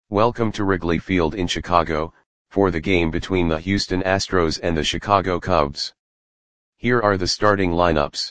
Welcome to Wrigley Field in Chicago, for the game between the Houston Astros and the Chicago Cubs. Here are the starting lineups.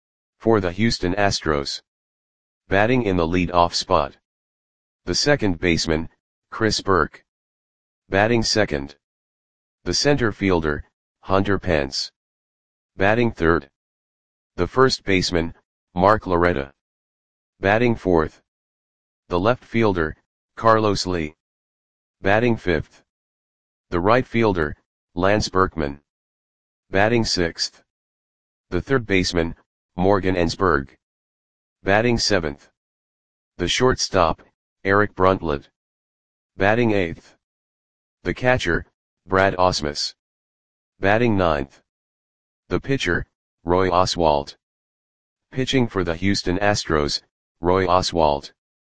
For the Houston Astros. Batting in the lead-off spot. The second baseman, Chris Burke. Batting second. The center fielder, Hunter Pence. Batting third. The first baseman, Mark Loretta. Batting fourth. The left fielder, Carlos Lee. Batting fifth. The right fielder, Lance Berkman. Batting sixth. The third baseman, Morgan Ensberg. Batting seventh. The shortstop, Eric Bruntlett. Batting eighth. The catcher, Brad Ausmus. Batting ninth. The pitcher, Roy Oswalt. Pitching for the Houston Astros, Roy Oswalt.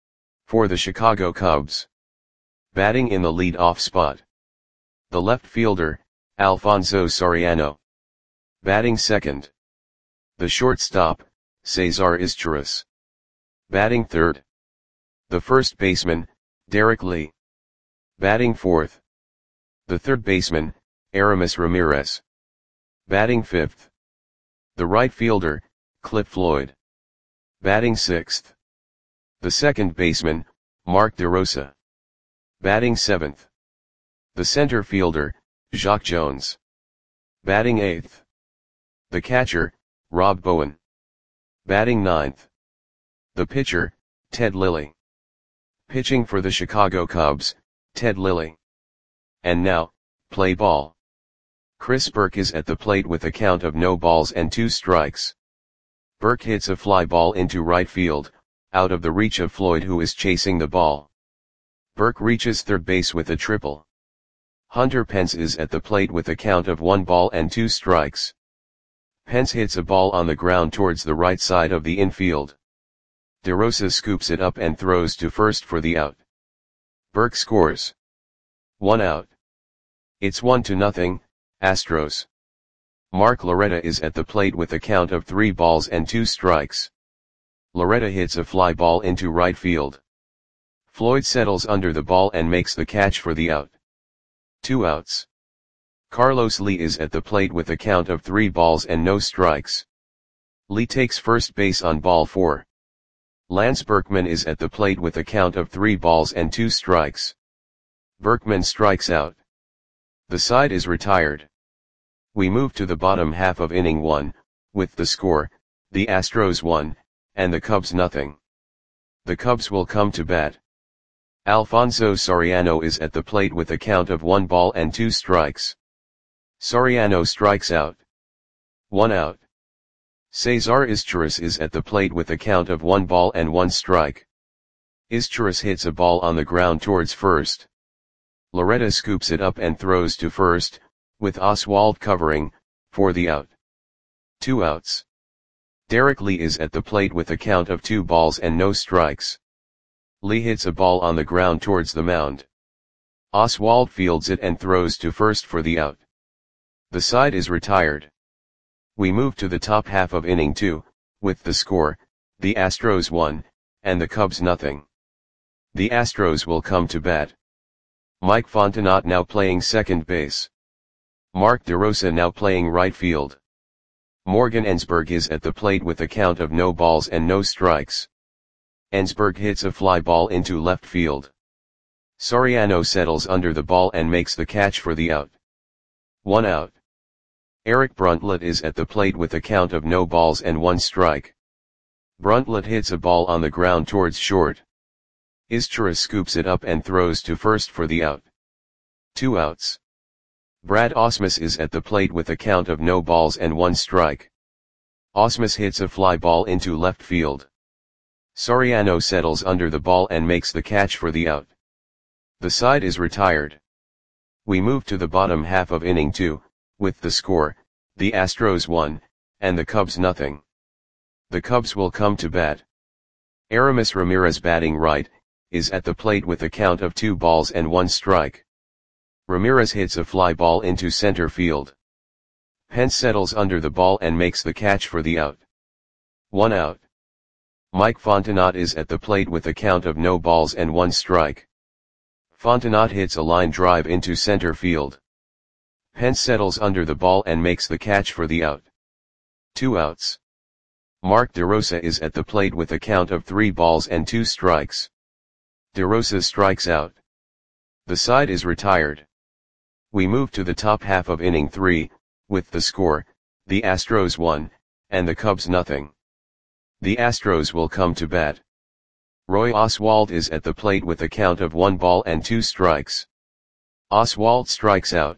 For the Chicago Cubs. Batting in the lead-off spot. The left fielder, Alfonso Soriano. Batting second. The shortstop, Cesar Izturis. Batting third. The first baseman, Derek Lee. Batting fourth. The third baseman, Aramis Ramirez. Batting fifth. The right fielder, Cliff Floyd. Batting sixth. The second baseman, Mark DeRosa. Batting seventh. The center fielder, Jacque Jones. Batting eighth. The catcher, Rob Bowen. Batting ninth. The pitcher, Ted Lilly. Pitching for the Chicago Cubs, Ted Lilly. And now, play ball. Chris Burke is at the plate with a count of no balls and 2 strikes. Burke hits a fly ball into right field, out of the reach of Floyd, who is chasing the ball. Burke reaches third base with a triple. Hunter Pence is at the plate with a count of 1 ball and 2 strikes. Pence hits a ball on the ground towards the right side of the infield. DeRosa scoops it up and throws to first for the out. Burke scores. 1 out. It's 1-0, Astros. Mark Loretta is at the plate with a count of 3 balls and 2 strikes. Loretta hits a fly ball into right field. Floyd settles under the ball and makes the catch for the out. 2 outs. Carlos Lee is at the plate with a count of 3 balls and no strikes. Lee takes first base on ball 4. Lance Berkman is at the plate with a count of 3 balls and 2 strikes. Berkman strikes out. The side is retired. We move to the bottom half of inning 1, with the score, the Astros 1, and the Cubs 0. The Cubs will come to bat. Alfonso Soriano is at the plate with a count of 1 ball and 2 strikes. Soriano strikes out. 1 out. Cesar Izturis is at the plate with a count of 1 ball and 1 strike. Izturis hits a ball on the ground towards first. Loretta scoops it up and throws to first, with Oswalt covering, for the out. 2 outs. Derek Lee is at the plate with a count of 2 balls and no strikes. Lee hits a ball on the ground towards the mound. Oswalt fields it and throws to first for the out. The side is retired. We move to the top half of inning 2, with the score, the Astros 1, and the Cubs 0. The Astros will come to bat. Mike Fontenot now playing second base. Mark DeRosa now playing right field. Morgan Ensberg is at the plate with a count of no balls and no strikes. Ensberg hits a fly ball into left field. Soriano settles under the ball and makes the catch for the out. 1 out. Eric Bruntlett is at the plate with a count of no balls and 1 strike. Bruntlett hits a ball on the ground towards short. Izturis scoops it up and throws to first for the out. 2 outs. Brad Ausmus is at the plate with a count of no balls and 1 strike. Ausmus hits a fly ball into left field. Soriano settles under the ball and makes the catch for the out. The side is retired. We move to the bottom half of inning 2, with the score, the Astros 1, and the Cubs 0. The Cubs will come to bat. Aramis Ramirez batting right, is at the plate with a count of 2 balls and 1 strike. Ramirez hits a fly ball into center field. Pence settles under the ball and makes the catch for the out. 1 out. Mike Fontenot is at the plate with a count of no balls and 1 strike. Fontenot hits a line drive into center field. Pence settles under the ball and makes the catch for the out. 2 outs. Mark DeRosa is at the plate with a count of 3 balls and 2 strikes. DeRosa strikes out. The side is retired. We move to the top half of inning 3, with the score, the Astros 1, and the Cubs nothing. The Astros will come to bat. Roy Oswalt is at the plate with a count of 1 ball and 2 strikes. Oswalt strikes out.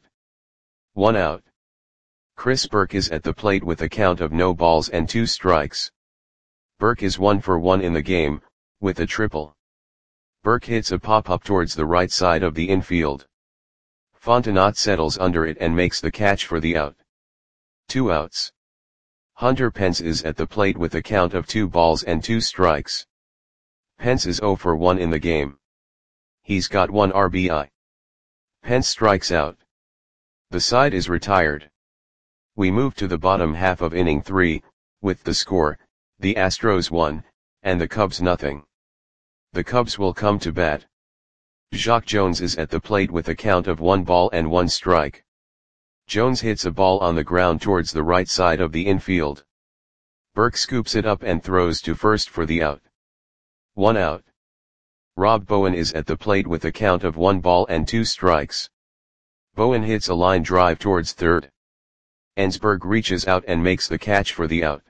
1 out. Chris Burke is at the plate with a count of no balls and 2 strikes. Burke is 1 for 1 in the game, with a triple. Burke hits a pop-up towards the right side of the infield. Fontenot settles under it and makes the catch for the out. 2 outs. Hunter Pence is at the plate with a count of 2 balls and 2 strikes. Pence is 0 for 1 in the game. He's got 1 RBI. Pence strikes out. The side is retired. We move to the bottom half of inning 3, with the score, the Astros 1, and the Cubs nothing. The Cubs will come to bat. Jacque Jones is at the plate with a count of 1 ball and 1 strike. Jones hits a ball on the ground towards the right side of the infield. Burke scoops it up and throws to first for the out. 1 out. Rob Bowen is at the plate with a count of 1 ball and 2 strikes. Bowen hits a line drive towards third. Ensberg reaches out and makes the catch for the out.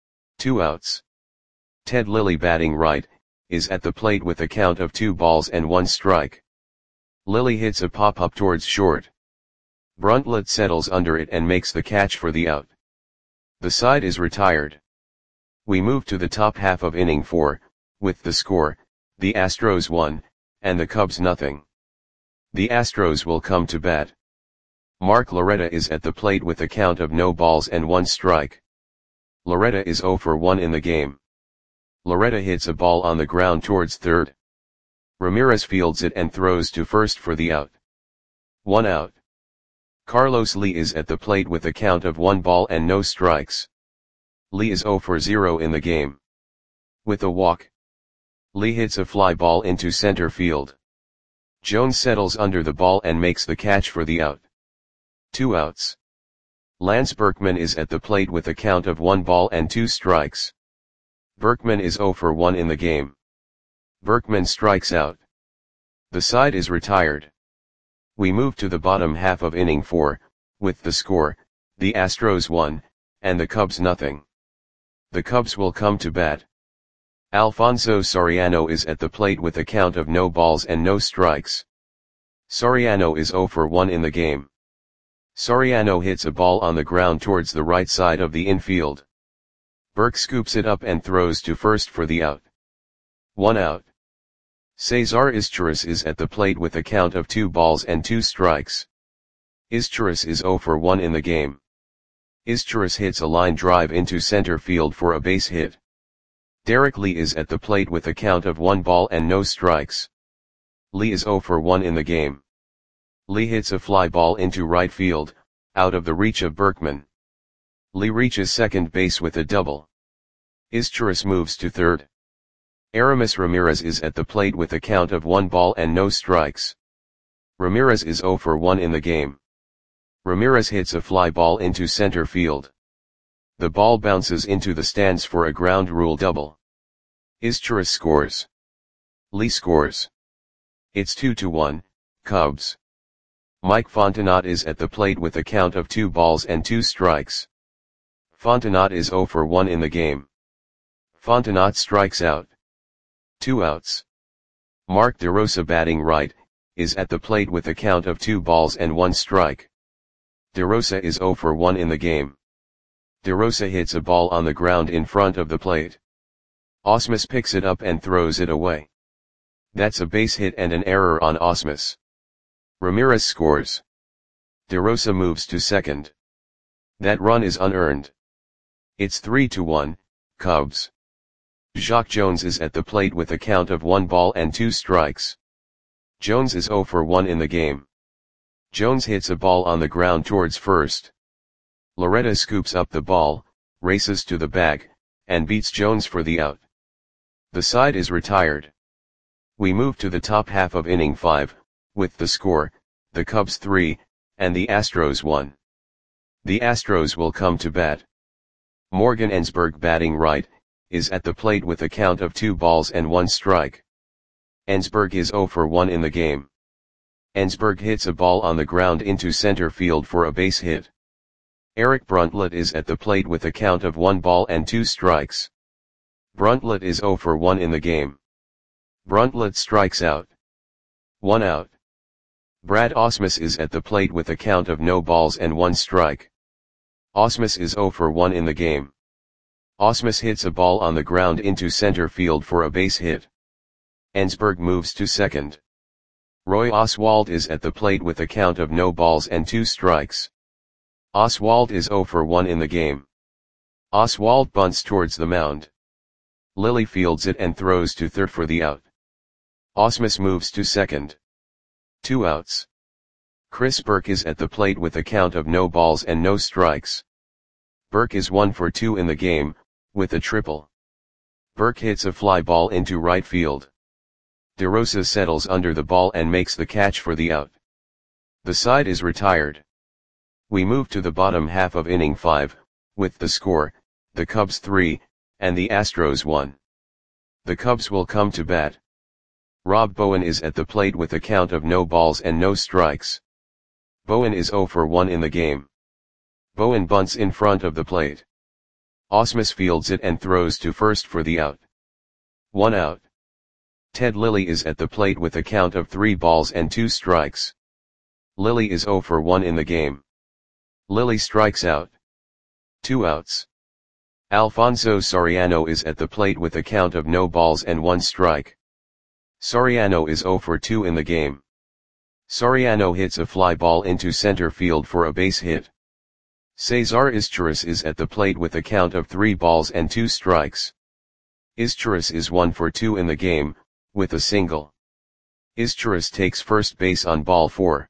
2 outs. Ted Lilly, batting right, is at the plate with a count of 2 balls and 1 strike. Lilly hits a pop-up towards short. Bruntlett settles under it and makes the catch for the out. The side is retired. We move to the top half of inning 4, with the score, the Astros 1, and the Cubs nothing. The Astros will come to bat. Mark Loretta is at the plate with a count of no balls and 1 strike. Loretta is 0 for 1 in the game. Loretta hits a ball on the ground towards third. Ramirez fields it and throws to first for the out. 1 out. Carlos Lee is at the plate with a count of 1 ball and no strikes. Lee is 0 for 0 in the game. With a walk, Lee hits a fly ball into center field. Jones settles under the ball and makes the catch for the out. 2 outs. Lance Berkman is at the plate with a count of 1 ball and 2 strikes. Berkman is 0 for 1 in the game. Berkman strikes out. The side is retired. We move to the bottom half of inning 4, with the score, the Astros 1, and the Cubs nothing. The Cubs will come to bat. Alfonso Soriano is at the plate with a count of no balls and no strikes. Soriano is 0 for 1 in the game. Soriano hits a ball on the ground towards the right side of the infield. Burke scoops it up and throws to first for the out. 1 out. Cesar Izturis is at the plate with a count of 2 balls and 2 strikes. Izturis is 0 for 1 in the game. Izturis hits a line drive into center field for a base hit. Derek Lee is at the plate with a count of 1 ball and no strikes. Lee is 0 for 1 in the game. Lee hits a fly ball into right field, out of the reach of Berkman. Lee reaches second base with a double. Izturis moves to third. Aramis Ramirez is at the plate with a count of 1 ball and no strikes. Ramirez is 0 for 1 in the game. Ramirez hits a fly ball into center field. The ball bounces into the stands for a ground rule double. Izturis scores. Lee scores. It's 2-1, Cubs. Mike Fontenot is at the plate with a count of 2 balls and 2 strikes. Fontenot is 0 for 1 in the game. Fontenot strikes out. 2 outs. Mark DeRosa, batting right, is at the plate with a count of 2 balls and 1 strike. DeRosa is 0 for 1 in the game. DeRosa hits a ball on the ground in front of the plate. Ausmus picks it up and throws it away. That's a base hit and an error on Ausmus. Ramirez scores. DeRosa moves to second. That run is unearned. It's 3-1, Cubs. Jacque Jones is at the plate with a count of 1 ball and 2 strikes. Jones is 0 for 1 in the game. Jones hits a ball on the ground towards first. Loretta scoops up the ball, races to the bag, and beats Jones for the out. The side is retired. We move to the top half of inning 5, with the score, the Cubs 3, and the Astros 1. The Astros will come to bat. Morgan Ensberg, batting right, is at the plate with a count of 2 balls and 1 strike. Ensberg is 0 for 1 in the game. Ensberg hits a ball on the ground into center field for a base hit. Eric Bruntlett is at the plate with a count of 1 ball and 2 strikes. Bruntlett is 0 for 1 in the game. Bruntlett strikes out. 1 out. Brad Ausmus is at the plate with a count of no balls and 1 strike. Ausmus is 0 for 1 in the game. Ausmus hits a ball on the ground into center field for a base hit. Ensberg moves to second. Roy Oswalt is at the plate with a count of no balls and 2 strikes. Oswalt is 0 for 1 in the game. Oswalt bunts towards the mound. Lilly fields it and throws to third for the out. Ausmus moves to second. 2 outs. Chris Burke is at the plate with a count of no balls and no strikes. Burke is 1 for 2 in the game, with a triple. Burke hits a fly ball into right field. DeRosa settles under the ball and makes the catch for the out. The side is retired. We move to the bottom half of inning 5, with the score, the Cubs 3, and the Astros 1. The Cubs will come to bat. Rob Bowen is at the plate with a count of no balls and no strikes. Bowen is 0 for 1 in the game. Bowen bunts in front of the plate. Ausmus fields it and throws to first for the out. 1 out. Ted Lilly is at the plate with a count of 3 balls and 2 strikes. Lilly is 0 for 1 in the game. Lilly strikes out. 2 outs. Alfonso Soriano is at the plate with a count of no balls and 1 strike. Soriano is 0 for 2 in the game. Soriano hits a fly ball into center field for a base hit. Cesar Izturis is at the plate with a count of 3 balls and 2 strikes. Izturis is 1 for 2 in the game, with a single. Izturis takes first base on ball 4.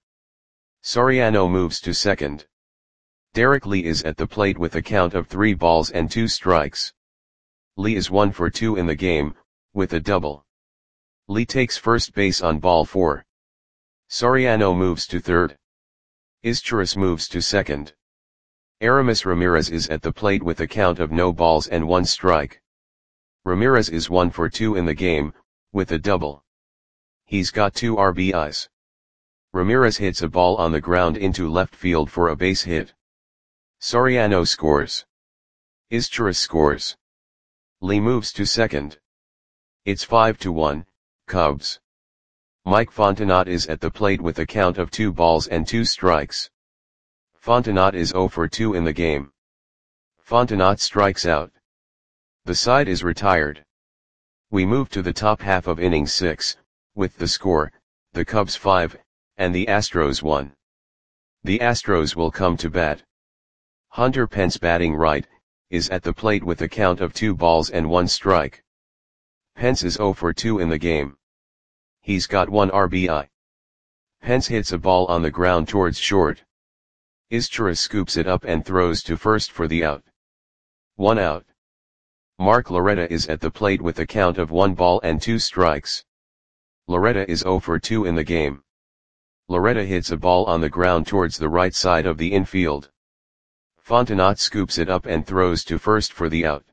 Soriano moves to second. Derek Lee is at the plate with a count of 3 balls and 2 strikes. Lee is 1 for 2 in the game, with a double. Lee takes first base on ball 4. Soriano moves to third. Izturis moves to second. Aramis Ramirez is at the plate with a count of no balls and 1 strike. Ramirez is 1 for 2 in the game, with a double. He's got 2 RBIs. Ramirez hits a ball on the ground into left field for a base hit. Soriano scores. Izturis scores. Lee moves to second. It's 5-1, Cubs. Mike Fontenot is at the plate with a count of 2 balls and 2 strikes. Fontenot is 0 for 2 in the game. Fontenot strikes out. The side is retired. We move to the top half of inning 6, with the score, the Cubs 5, and the Astros 1. The Astros will come to bat. Hunter Pence, batting right, is at the plate with a count of 2 balls and 1 strike. Pence is 0 for 2 in the game. He's got 1 RBI. Pence hits a ball on the ground towards short. Izturis scoops it up and throws to first for the out. 1 out. Mark Loretta is at the plate with a count of 1 ball and 2 strikes. Loretta is 0 for 2 in the game. Loretta hits a ball on the ground towards the right side of the infield. Fontenot scoops it up and throws to first for the out.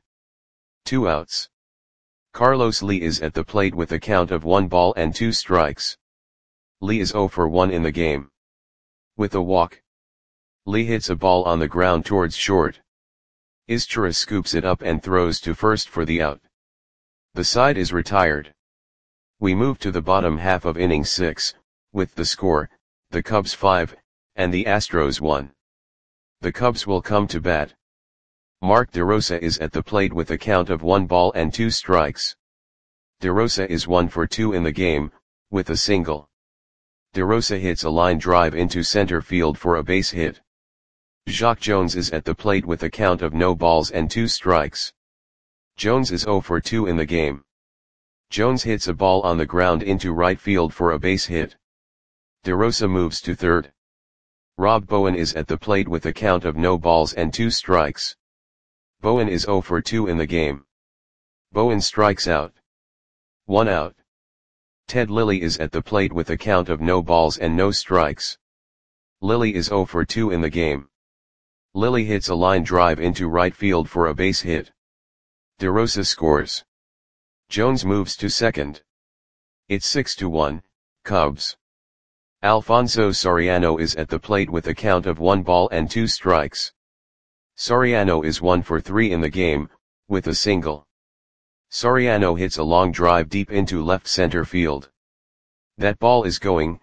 2 outs. Carlos Lee is at the plate with a count of 1 ball and 2 strikes. Lee is 0 for 1 in the game. With a walk. Lee hits a ball on the ground towards short. Izturis scoops it up and throws to first for the out. The side is retired. We move to the bottom half of inning 6, with the score, the Cubs 5, and the Astros 1. The Cubs will come to bat. Mark DeRosa is at the plate with a count of 1 ball and 2 strikes. DeRosa is 1 for 2 in the game, with a single. DeRosa hits a line drive into center field for a base hit. Jacque Jones is at the plate with a count of no balls and 2 strikes. Jones is 0 for 2 in the game. Jones hits a ball on the ground into right field for a base hit. DeRosa moves to third. Rob Bowen is at the plate with a count of no balls and 2 strikes. Bowen is 0 for 2 in the game. Bowen strikes out. 1 out. Ted Lilly is at the plate with a count of no balls and no strikes. Lilly is 0 for 2 in the game. Lilly hits a line drive into right field for a base hit. DeRosa scores. Jones moves to second. It's 6-1, Cubs. Alfonso Soriano is at the plate with a count of 1 ball and 2 strikes. Soriano is 1 for 3 in the game, with a single. Soriano hits a long drive deep into left center field. That ball is gone.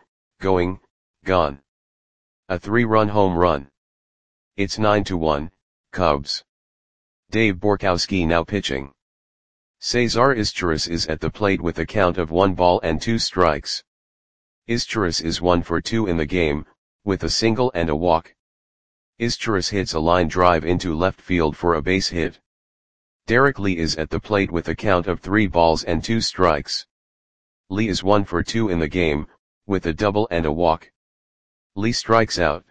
A 3-run home run. It's 9-1, Cubs. Dave Borkowski now pitching. Cesar Izturis is at the plate with a count of 1 ball and 2 strikes. Izturis is 1 for 2 in the game, with a single and a walk. Izturis hits a line drive into left field for a base hit. Derek Lee is at the plate with a count of 3 balls and 2 strikes. Lee is 1 for 2 in the game, with a double and a walk. Lee strikes out.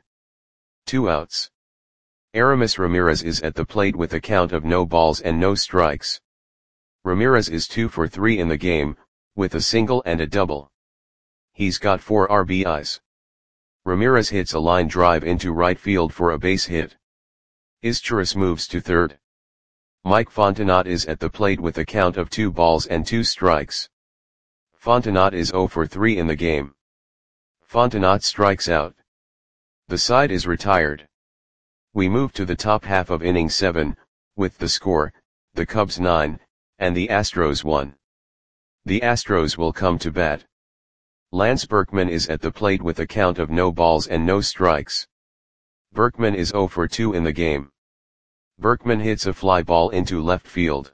2 outs. Aramis Ramirez is at the plate with a count of no balls and no strikes. Ramirez is 2 for 3 in the game, with a single and a double. He's got 4 RBIs. Ramirez hits a line drive into right field for a base hit. Izturis moves to third. Mike Fontenot is at the plate with a count of 2 balls and 2 strikes. Fontenot is 0 for 3 in the game. Fontenot strikes out. The side is retired. We move to the top half of inning 7, with the score, the Cubs 9, and the Astros 1. The Astros will come to bat. Lance Berkman is at the plate with a count of no balls and no strikes. Berkman is 0 for 2 in the game. Berkman hits a fly ball into left field.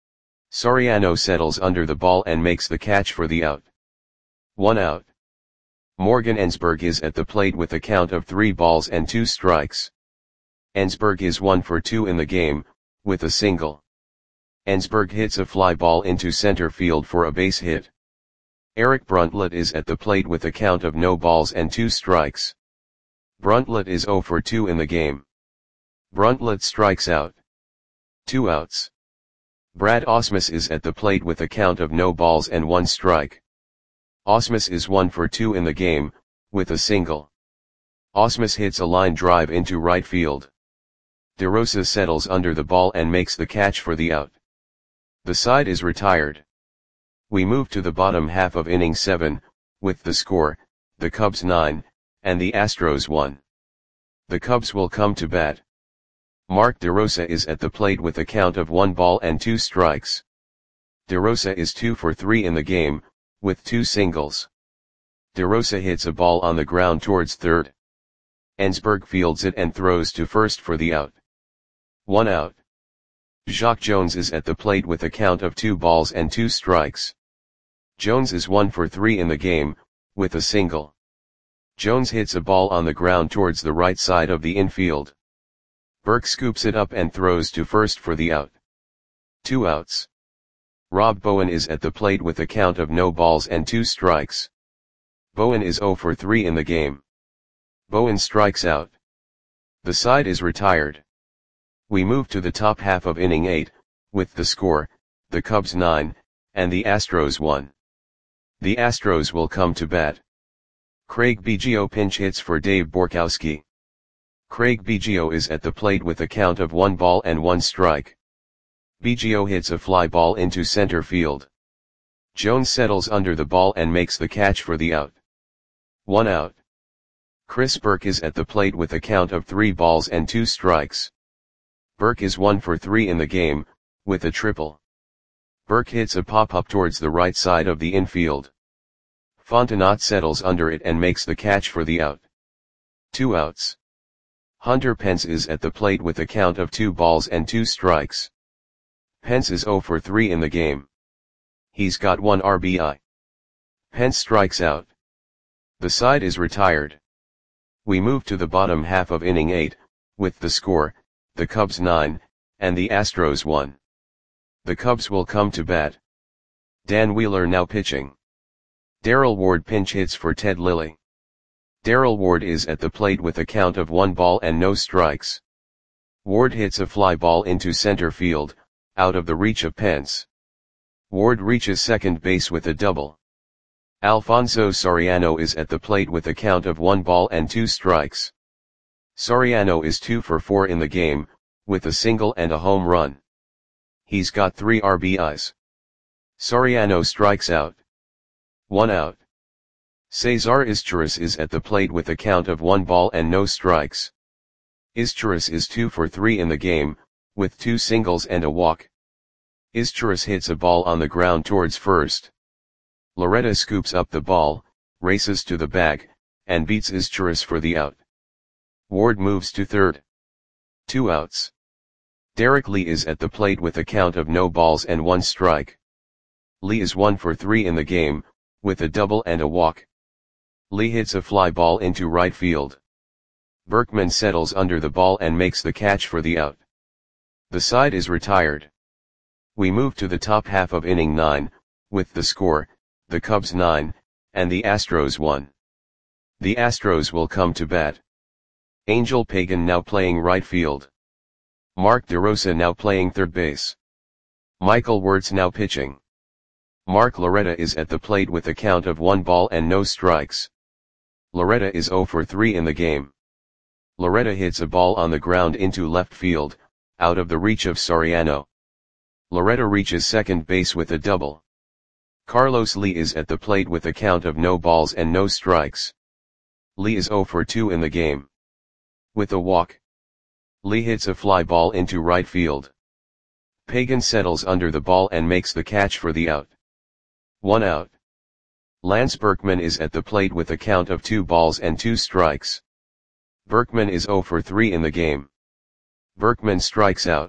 Soriano settles under the ball and makes the catch for the out. 1 out. Morgan Ensberg is at the plate with a count of 3 balls and 2 strikes. Ensberg is 1 for 2 in the game, with a single. Ensberg hits a fly ball into center field for a base hit. Eric Bruntlett is at the plate with a count of no balls and 2 strikes. Bruntlett is 0 for 2 in the game. Bruntlett strikes out. 2 outs. Brad Ausmus is at the plate with a count of no balls and 1 strike. Ausmus is 1 for 2 in the game, with a single. Ausmus hits a line drive into right field. DeRosa settles under the ball and makes the catch for the out. The side is retired. We move to the bottom half of inning 7, with the score, the Cubs 9, and the Astros 1. The Cubs will come to bat. Mark DeRosa is at the plate with a count of 1 ball and 2 strikes. DeRosa is 2 for 3 in the game, with 2 singles. DeRosa hits a ball on the ground towards third. Ensberg fields it and throws to first for the out. 1 out. Jacque Jones is at the plate with a count of 2 balls and 2 strikes. Jones is 1 for 3 in the game, with a single. Jones hits a ball on the ground towards the right side of the infield. Burke scoops it up and throws to first for the out. 2 outs. Rob Bowen is at the plate with a count of no balls and 2 strikes. Bowen is 0 for 3 in the game. Bowen strikes out. The side is retired. We move to the top half of inning 8, with the score, the Cubs 9, and the Astros 1. The Astros will come to bat. Craig Biggio pinch hits for Dave Borkowski. Craig Biggio is at the plate with a count of 1 ball and 1 strike. Biggio hits a fly ball into center field. Jones settles under the ball and makes the catch for the out. 1 out. Chris Burke is at the plate with a count of 3 balls and 2 strikes. Burke is 1 for 3 in the game, with a triple. Burke hits a pop-up towards the right side of the infield. Fontenot settles under it and makes the catch for the out. 2 outs. Hunter Pence is at the plate with a count of 2 balls and 2 strikes. Pence is 0 for 3 in the game. He's got 1 RBI. Pence strikes out. The side is retired. We move to the bottom half of inning 8, with the score, the Cubs 9, and the Astros 1. The Cubs will come to bat. Dan Wheeler now pitching. Darrell Ward pinch hits for Ted Lilly. Darrell Ward is at the plate with a count of 1 ball and no strikes. Ward hits a fly ball into center field, out of the reach of Pence. Ward reaches second base with a double. Alfonso Soriano is at the plate with a count of 1 ball and 2 strikes. Soriano is 2 for 4 in the game, with a single and a home run. He's got 3 RBIs. Soriano strikes out. 1 out. Cesar Izturis is at the plate with a count of 1 ball and no strikes. Izturis is 2 for 3 in the game, with 2 singles and a walk. Izturis hits a ball on the ground towards first. Loretta scoops up the ball, races to the bag, and beats Izturis for the out. Ward moves to third. 2 outs. Derek Lee is at the plate with a count of no balls and 1 strike. Lee is 1 for 3 in the game, with a double and a walk. Lee hits a fly ball into right field. Berkman settles under the ball and makes the catch for the out. The side is retired. We move to the top half of inning 9, with the score, the Cubs 9, and the Astros 1. The Astros will come to bat. Angel Pagan now playing right field. Mark DeRosa now playing third base. Michael Wirtz now pitching. Mark Loretta is at the plate with a count of 1 ball and no strikes. Loretta is 0 for 3 in the game. Loretta hits a ball on the ground into left field, out of the reach of Soriano. Loretta reaches second base with a double. Carlos Lee is at the plate with a count of no balls and no strikes. Lee is 0 for 2 in the game. With a walk. Lee hits a fly ball into right field. Pagan settles under the ball and makes the catch for the out. 1 out. Lance Berkman is at the plate with a count of 2 balls and 2 strikes. Berkman is 0 for 3 in the game. Berkman strikes out.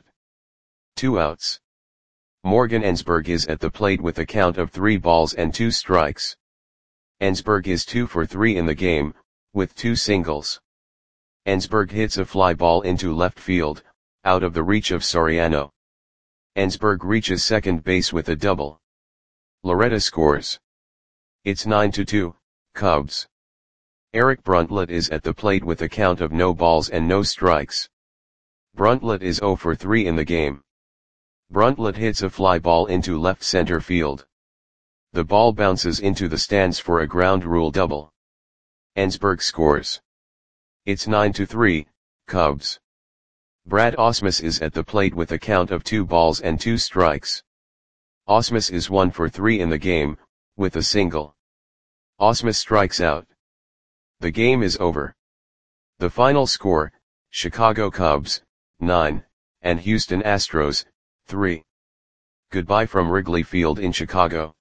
2 outs. Morgan Ensberg is at the plate with a count of 3 balls and 2 strikes. Ensberg is 2 for 3 in the game, with 2 singles. Ensberg hits a fly ball into left field, out of the reach of Soriano. Ensberg reaches second base with a double. Loretta scores. It's 9-2, Cubs. Eric Bruntlett is at the plate with a count of no balls and no strikes. Bruntlett is 0 for 3 in the game. Bruntlett hits a fly ball into left center field. The ball bounces into the stands for a ground rule double. Ensberg scores. It's 9-3, Cubs. Brad Ausmus is at the plate with a count of 2 balls and 2 strikes. Ausmus is 1 for 3 in the game, with a single. Ausmus strikes out. The game is over. The final score, Chicago Cubs, 9, and Houston Astros, 3. Goodbye from Wrigley Field in Chicago.